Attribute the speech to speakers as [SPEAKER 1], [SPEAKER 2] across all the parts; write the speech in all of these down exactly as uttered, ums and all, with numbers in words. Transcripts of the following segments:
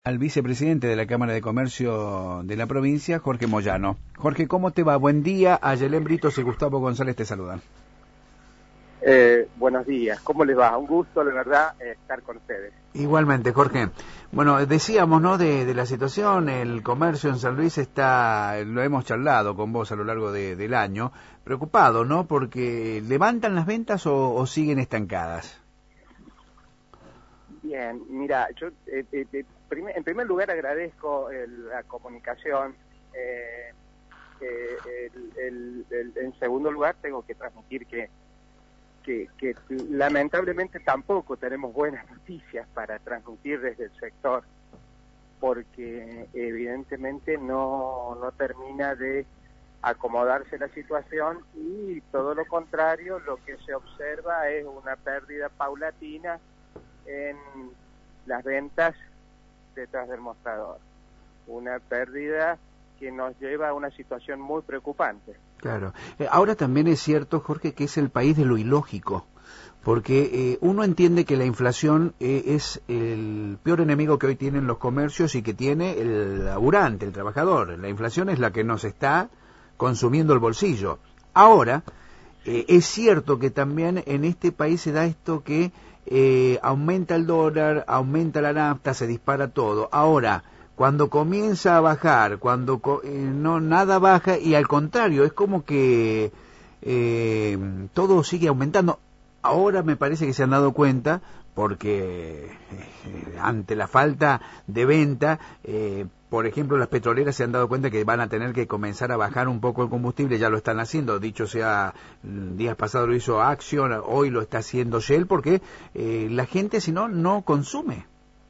[SPEAKER 1] Al vicepresidente de la Cámara de Comercio de la provincia, Jorge Moyano. Jorge, ¿cómo te va? Buen día. Ayelén Britos y Gustavo González te saludan.
[SPEAKER 2] Eh, buenos días, ¿cómo les va? Un gusto, la verdad, estar con ustedes.
[SPEAKER 1] Igualmente, Jorge. Bueno, decíamos, ¿no?, de, de la situación, el comercio en San Luis está, lo hemos charlado con vos a lo largo de, del año, preocupado, ¿no?, porque ¿levantan las ventas o, o siguen estancadas?
[SPEAKER 2] Bien, mira, yo eh, eh, eh, prim en primer lugar agradezco el, la comunicación, eh, eh, el, el, el, en segundo lugar tengo que transmitir que Que, que lamentablemente tampoco tenemos buenas noticias para transmitir desde el sector, porque evidentemente no, no termina de acomodarse la situación y todo lo contrario, lo que se observa es una pérdida paulatina en las ventas detrás del mostrador, una pérdida que nos lleva a una situación muy preocupante.
[SPEAKER 1] Claro. Eh, ahora también es cierto, Jorge, que es el país de lo ilógico, porque eh, uno entiende que la inflación eh, es el peor enemigo que hoy tienen los comercios y que tiene el laburante, el trabajador. La inflación es la que nos está consumiendo el bolsillo. Ahora, eh, es cierto que también en este país se da esto que eh, aumenta el dólar, aumenta la nafta, se dispara todo. Ahora, cuando comienza a bajar, cuando eh, no nada baja y al contrario, es como que eh, todo sigue aumentando. Ahora me parece que se han dado cuenta, porque eh, ante la falta de venta, eh, por ejemplo, las petroleras se han dado cuenta que van a tener que comenzar a bajar un poco el combustible, ya lo están haciendo, dicho sea, días pasados lo hizo Action, hoy lo está haciendo Shell, porque eh, la gente si no, no consume.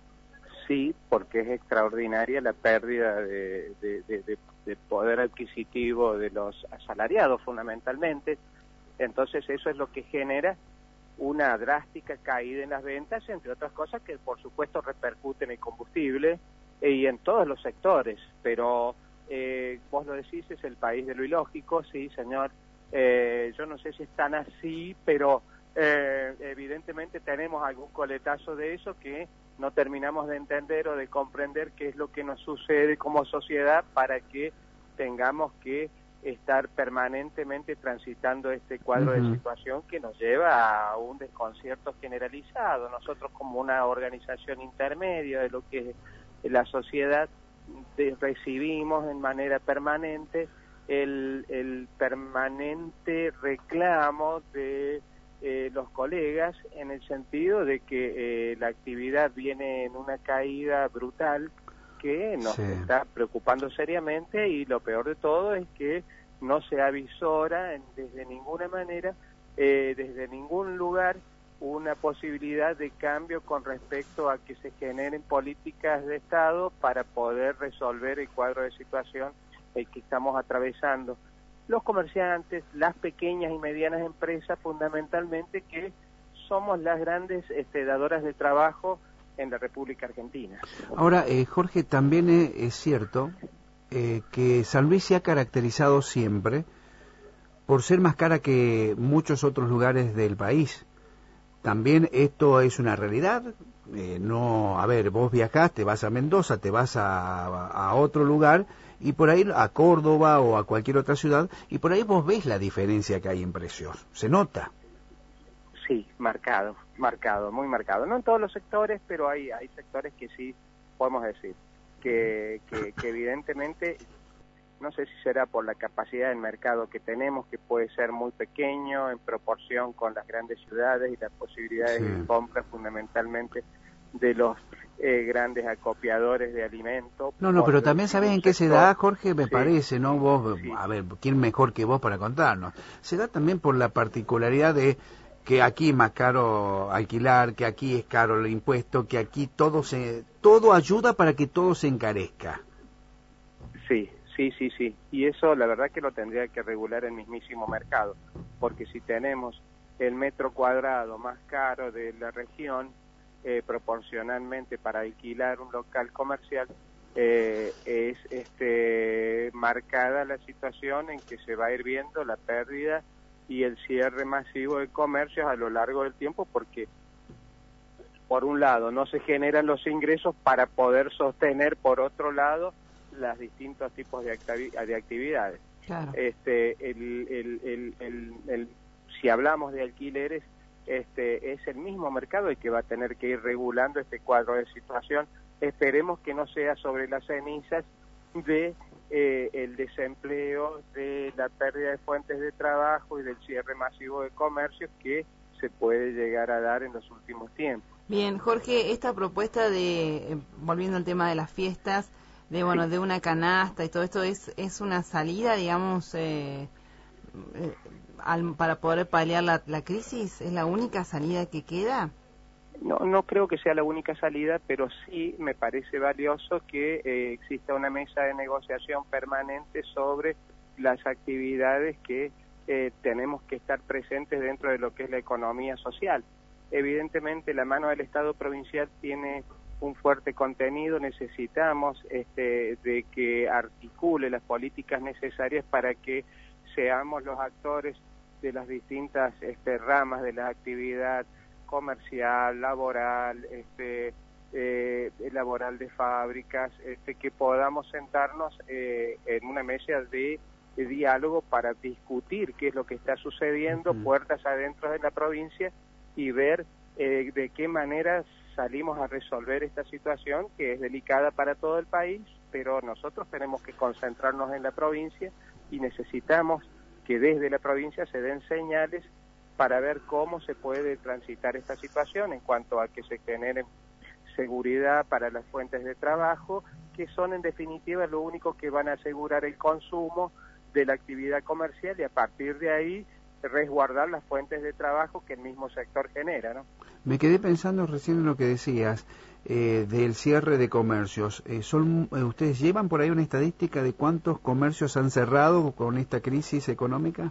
[SPEAKER 2] Sí, porque es extraordinaria la pérdida de, de, de, de, de poder adquisitivo de los asalariados fundamentalmente, entonces eso es lo que genera una drástica caída en las ventas, entre otras cosas que por supuesto repercuten en el combustible eh, y en todos los sectores, pero eh, vos lo decís, es el país de lo ilógico, sí señor, eh, yo no sé si es tan así, pero eh, evidentemente tenemos algún coletazo de eso que no terminamos de entender o de comprender qué es lo que nos sucede como sociedad para que tengamos que estar permanentemente transitando este cuadro uh-huh. de situación que nos lleva a un desconcierto generalizado. Nosotros como una organización intermedia de lo que es la sociedad de, recibimos en manera permanente el, el permanente reclamo de Eh, los colegas en el sentido de que eh, la actividad viene en una caída brutal que nos sí. está preocupando seriamente y lo peor de todo es que no se avisora en, desde ninguna manera, eh, desde ningún lugar una posibilidad de cambio con respecto a que se generen políticas de Estado para poder resolver el cuadro de situación el que estamos atravesando. Los comerciantes, las pequeñas y medianas empresas fundamentalmente, que somos las grandes este, dadoras de trabajo en la República Argentina.
[SPEAKER 1] Ahora, eh, Jorge, también es, es cierto eh, que San Luis se ha caracterizado siempre por ser más cara que muchos otros lugares del país. También esto es una realidad. Eh, no, a ver, vos viajás, te vas a Mendoza, te vas a, a otro lugar y por ahí a Córdoba o a cualquier otra ciudad y por ahí vos ves la diferencia que hay en precios. Se nota.
[SPEAKER 2] Sí, marcado, marcado, muy marcado. No en todos los sectores, pero hay hay sectores que sí podemos decir que que, que evidentemente no sé si será por la capacidad del mercado que tenemos, que puede ser muy pequeño en proporción con las grandes ciudades y las posibilidades sí. de compra fundamentalmente de los eh, grandes acopiadores de alimentos.
[SPEAKER 1] No, no, pero también sabes en qué se da, Jorge, me
[SPEAKER 2] sí,
[SPEAKER 1] parece, ¿no? Vos,
[SPEAKER 2] sí.
[SPEAKER 1] a ver, ¿quién mejor que vos para contarnos? Se da también por la particularidad de que aquí es más caro alquilar, que aquí es caro el impuesto, que aquí todo se, todo ayuda para que todo se encarezca.
[SPEAKER 2] Sí, sí, sí, sí. Y eso la verdad que lo tendría que regular el mismísimo mercado, porque si tenemos el metro cuadrado más caro de la región, eh, proporcionalmente para alquilar un local comercial, eh, es este marcada la situación en que se va a ir viendo la pérdida y el cierre masivo de comercios a lo largo del tiempo, porque por un lado, no se generan los ingresos para poder sostener, por otro lado, los distintos tipos de, activi de actividades.
[SPEAKER 3] Claro.
[SPEAKER 2] Este, el, el, el, el, el, si hablamos de alquileres, este, es el mismo mercado el que va a tener que ir regulando este cuadro de situación. Esperemos que no sea sobre las cenizas de eh, el desempleo, de la pérdida de fuentes de trabajo y del cierre masivo de comercios que se puede llegar a dar en los últimos tiempos.
[SPEAKER 3] Bien, Jorge, esta propuesta de, eh, volviendo al tema de las fiestas, de bueno, sí. de una canasta y todo esto, ¿es es una salida, digamos, eh, eh, al, para poder paliar la, la crisis? ¿Es la única salida que queda?
[SPEAKER 2] No, no creo que sea la única salida, pero sí me parece valioso que eh, exista una mesa de negociación permanente sobre las actividades que eh, tenemos que estar presentes dentro de lo que es la economía social. Evidentemente la mano del Estado provincial tiene un fuerte contenido, necesitamos este, de que articule las políticas necesarias para que seamos los actores de las distintas este, ramas de la actividad comercial, laboral, este, eh, laboral de fábricas, este, que podamos sentarnos eh, en una mesa de, de diálogo para discutir qué es lo que está sucediendo, uh-huh. puertas adentro de la provincia, y ver eh, de qué manera salimos a resolver esta situación que es delicada para todo el país, pero nosotros tenemos que concentrarnos en la provincia y necesitamos que desde la provincia se den señales para ver cómo se puede transitar esta situación en cuanto a que se genere seguridad para las fuentes de trabajo, que son en definitiva lo único que van a asegurar el consumo de la actividad comercial y a partir de ahí resguardar las fuentes de trabajo que el mismo sector genera, ¿no?
[SPEAKER 1] Me quedé pensando recién en lo que decías eh, del cierre de comercios. Eh, son eh, ¿Ustedes llevan por ahí una estadística de cuántos comercios han cerrado con esta crisis económica?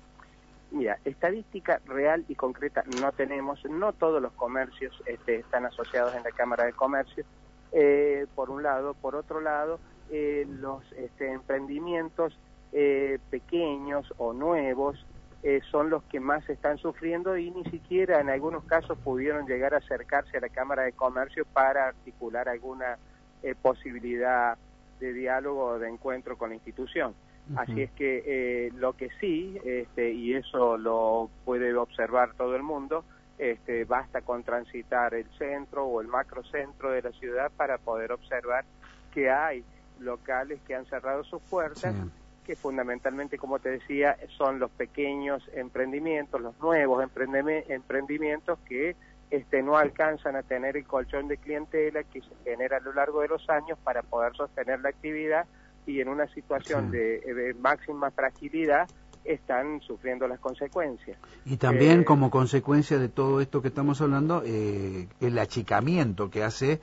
[SPEAKER 2] Mira, estadística real y concreta no tenemos, no todos los comercios este, están asociados en la Cámara de Comercio, eh, por un lado. Por otro lado, eh, los este, emprendimientos eh, pequeños o nuevos eh, son los que más están sufriendo y ni siquiera en algunos casos pudieron llegar a acercarse a la Cámara de Comercio para articular alguna eh, posibilidad de diálogo o de encuentro con la institución. Uh-huh. Así es que eh, lo que sí, este, y eso lo puede observar todo el mundo, este, basta con transitar el centro o el macrocentro de la ciudad para poder observar que hay locales que han cerrado sus puertas, sí. que fundamentalmente, como te decía, son los pequeños emprendimientos, los nuevos emprendimientos que este, no alcanzan a tener el colchón de clientela que se genera a lo largo de los años para poder sostener la actividad, y en una situación sí. de, de máxima fragilidad están sufriendo las consecuencias.
[SPEAKER 1] Y también
[SPEAKER 2] eh,
[SPEAKER 1] como consecuencia de todo esto que estamos hablando, eh, el achicamiento que hace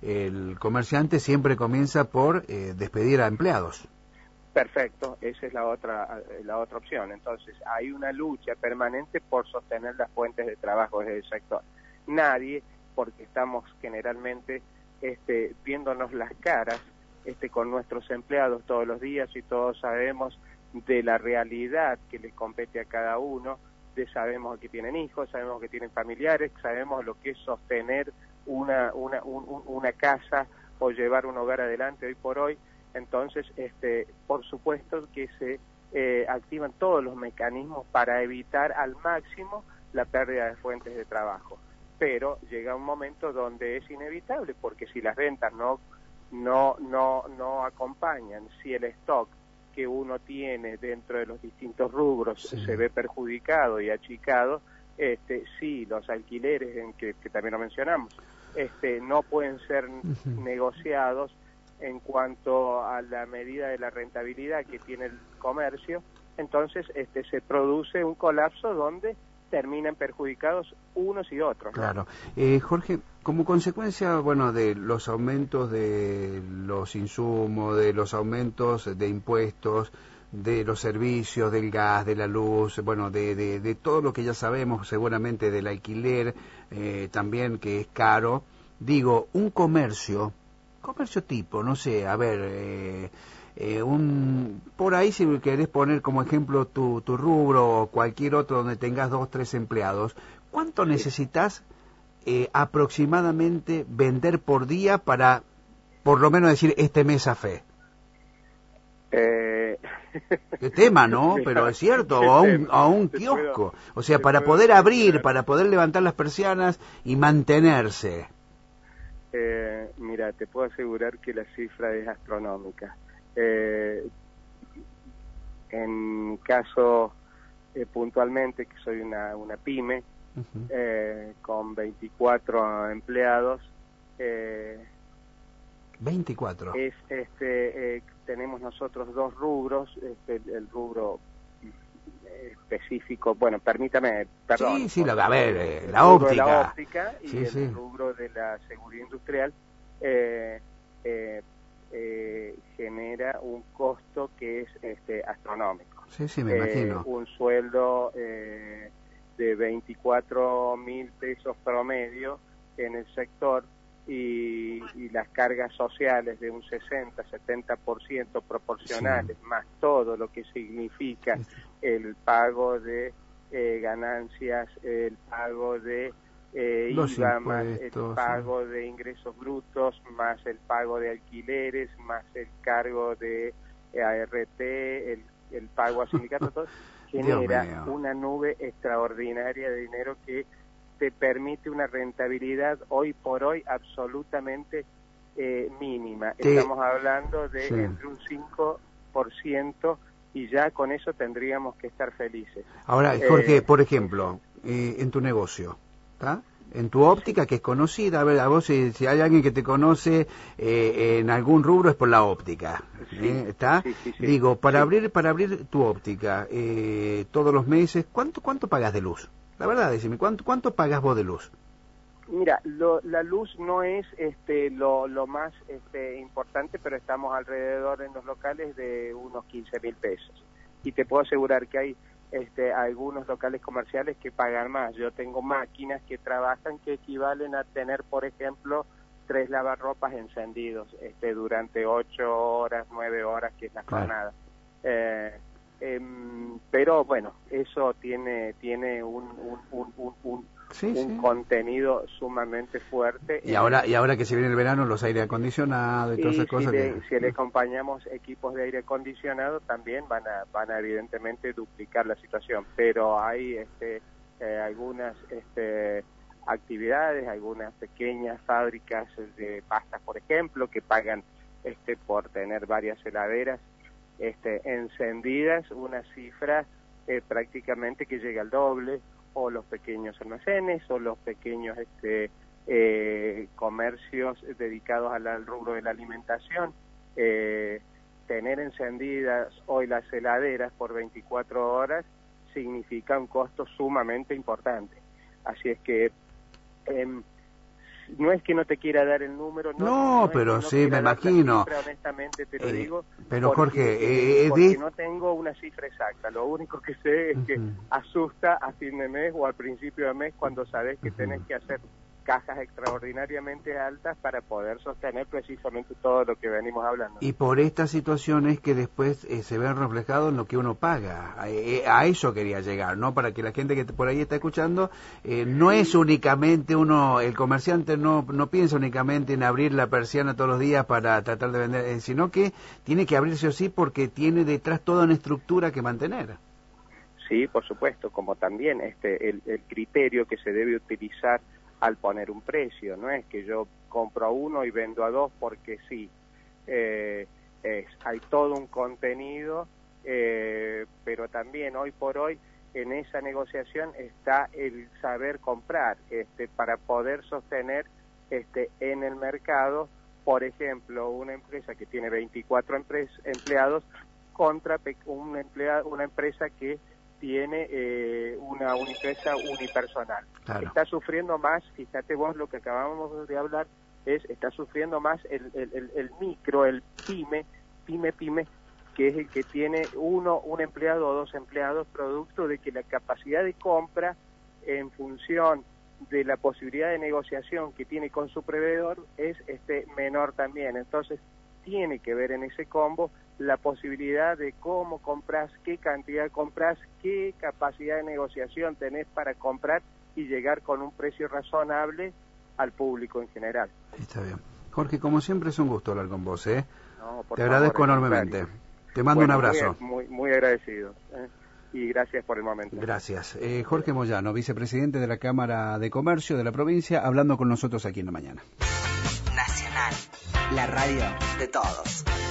[SPEAKER 1] el comerciante siempre comienza por eh, despedir a empleados.
[SPEAKER 2] Perfecto, esa es la otra la otra opción. Entonces hay una lucha permanente por sostener las fuentes de trabajo desde el sector. Nadie, porque estamos generalmente este, viéndonos las caras este, con nuestros empleados todos los días y todos sabemos de la realidad que les compete a cada uno, de sabemos que tienen hijos, sabemos que tienen familiares, sabemos lo que es sostener una una un, una casa o llevar un hogar adelante hoy por hoy. Entonces, este, por supuesto que se eh, activan todos los mecanismos para evitar al máximo la pérdida de fuentes de trabajo. Pero llega un momento donde es inevitable, porque si las ventas no no no no acompañan, si el stock que uno tiene dentro de los distintos rubros sí. se ve perjudicado y achicado, este, sí, los alquileres, en que, que también lo mencionamos, este, no pueden ser uh-huh. negociados en cuanto a la medida de la rentabilidad que tiene el comercio, entonces este, se produce un colapso donde terminan perjudicados unos y otros, ¿no?
[SPEAKER 1] Claro. Eh, Jorge, como consecuencia, bueno, de los aumentos de los insumos, de los aumentos de impuestos, de los servicios, del gas, de la luz, bueno, de, de, de todo lo que ya sabemos seguramente del alquiler, eh, también que es caro, digo, un comercio, comercio tipo, no sé, a ver, eh, eh, un por ahí si querés poner como ejemplo tu, tu rubro o cualquier otro donde tengas dos, tres empleados, ¿cuánto sí. necesitas eh, aproximadamente vender por día para, por lo menos decir, este mes a fe?
[SPEAKER 2] Eh...
[SPEAKER 1] Qué tema, ¿no? Pero es cierto, o a un, a un kiosco. O sea, para poder abrir, para poder levantar las persianas y mantenerse.
[SPEAKER 2] Eh, mira, te puedo asegurar que la cifra es astronómica. Eh, en mi caso, eh, puntualmente, que soy una, una pyme, uh-huh. eh, con veinticuatro empleados, eh,
[SPEAKER 1] veinticuatro.
[SPEAKER 2] Es, este, eh, tenemos nosotros dos rubros, este, el rubro específico, bueno, permítame, perdón.
[SPEAKER 1] Sí, sí, lo, a ver, eh,
[SPEAKER 2] el
[SPEAKER 1] la
[SPEAKER 2] rubro
[SPEAKER 1] óptica.
[SPEAKER 2] De la óptica y
[SPEAKER 1] sí,
[SPEAKER 2] el
[SPEAKER 1] sí.
[SPEAKER 2] rubro de la seguridad industrial eh, eh, eh, genera un costo que es este, astronómico.
[SPEAKER 1] Sí, sí, me
[SPEAKER 2] eh,
[SPEAKER 1] imagino.
[SPEAKER 2] Un sueldo eh, de veinticuatro mil pesos promedio en el sector y, y las cargas sociales de un sesenta, setenta por ciento proporcionales, sí. Más todo lo que significa el pago de eh, ganancias, el pago de eh, I V A, más el pago sí. de ingresos brutos, más el pago de alquileres, más el cargo de eh, A R T, el, el pago a sindicatos, todo, genera una nube extraordinaria de dinero que te permite una rentabilidad hoy por hoy absolutamente eh, mínima. Sí. Estamos hablando de sí. entre un cinco por ciento y ya con eso tendríamos que estar felices.
[SPEAKER 1] Ahora, Jorge, eh, por ejemplo, eh, en tu negocio, ¿está? En tu óptica, sí. que es conocida, a ver, a vos si, si hay alguien que te conoce eh, en algún rubro es por la óptica, sí. ¿eh? ¿Está? Sí, sí, sí. Digo, para sí. abrir para abrir tu óptica eh, todos los meses, ¿cuánto cuánto pagas de luz? La verdad, decime, ¿cuánto, cuánto pagas vos de luz?
[SPEAKER 2] Mira, lo, la luz no es este, lo, lo más este, importante, pero estamos alrededor en los locales de unos quince mil pesos. Y te puedo asegurar que hay este, algunos locales comerciales que pagan más. Yo tengo máquinas que trabajan que equivalen a tener, por ejemplo, tres lavarropas encendidos este, durante ocho horas, nueve horas, que es la
[SPEAKER 1] claro.
[SPEAKER 2] jornada. Eh, Eh, pero bueno, eso tiene tiene un un, un, un, un, sí, un sí. contenido sumamente fuerte.
[SPEAKER 1] Y ahora el, y ahora que se viene el verano, los aire acondicionados y, y todas esas cosas.
[SPEAKER 2] Si le,
[SPEAKER 1] que...
[SPEAKER 2] si le acompañamos equipos de aire acondicionado, también van a van a evidentemente duplicar la situación. Pero hay este eh, algunas este actividades, algunas pequeñas fábricas de pastas, por ejemplo, que pagan este por tener varias heladeras Este, encendidas, una cifra eh, prácticamente que llega al doble, o los pequeños almacenes, o los pequeños este, eh, comercios dedicados al, al rubro de la alimentación. Eh, tener encendidas hoy las heladeras por veinticuatro horas significa un costo sumamente importante. Así es que eh, no es que no te quiera dar el número, no,
[SPEAKER 1] no,
[SPEAKER 2] no
[SPEAKER 1] pero
[SPEAKER 2] es que no
[SPEAKER 1] sí, me imagino.
[SPEAKER 2] Cifra, honestamente te lo
[SPEAKER 1] eh,
[SPEAKER 2] digo.
[SPEAKER 1] Pero
[SPEAKER 2] porque,
[SPEAKER 1] Jorge, eh,
[SPEAKER 2] porque
[SPEAKER 1] de...
[SPEAKER 2] no tengo una cifra exacta. Lo único que sé es que uh-huh. asusta a fin de mes o al principio de mes cuando sabes que uh-huh. tenés que hacer cajas extraordinariamente altas para poder sostener precisamente todo lo que venimos hablando.
[SPEAKER 1] Y por estas situaciones que después eh, se ven reflejados en lo que uno paga. A, eh, a eso quería llegar, ¿no? Para que la gente que por ahí está escuchando, eh, no sí. es únicamente uno, el comerciante no no piensa únicamente en abrir la persiana todos los días para tratar de vender, eh, sino que tiene que abrirse o sí porque tiene detrás toda una estructura que mantener.
[SPEAKER 2] Sí, por supuesto, como también este el, el criterio que se debe utilizar al poner un precio, no es que yo compro a uno y vendo a dos porque sí, eh, es, hay todo un contenido, eh, pero también hoy por hoy en esa negociación está el saber comprar, este, para poder sostener este, en el mercado, por ejemplo, una empresa que tiene veinticuatro empleados contra una, empleado, una empresa que tiene eh, una, una empresa unipersonal. Claro. Está sufriendo más, fíjate vos lo que acabamos de hablar, es está sufriendo más el, el, el, el micro, el pyme, pyme, pyme, que es el que tiene uno, un empleado o dos empleados, producto de que la capacidad de compra en función de la posibilidad de negociación que tiene con su proveedor es este menor también. Entonces, tiene que ver en ese combo la posibilidad de cómo compras, qué cantidad compras, qué capacidad de negociación tenés para comprar y llegar con un precio razonable al público en general.
[SPEAKER 1] Está bien. Jorge, como siempre es un gusto hablar con vos, ¿eh?
[SPEAKER 2] No, por
[SPEAKER 1] Te
[SPEAKER 2] favor,
[SPEAKER 1] agradezco enormemente.
[SPEAKER 2] contrario.
[SPEAKER 1] Te mando
[SPEAKER 2] Bueno,
[SPEAKER 1] un abrazo.
[SPEAKER 2] Muy, muy, muy agradecido. ¿eh? Y gracias por el momento.
[SPEAKER 1] Gracias. Eh, Jorge Moyano, vicepresidente de la Cámara de Comercio de la provincia, hablando con nosotros aquí en la mañana.
[SPEAKER 4] Nacional, la radio de todos.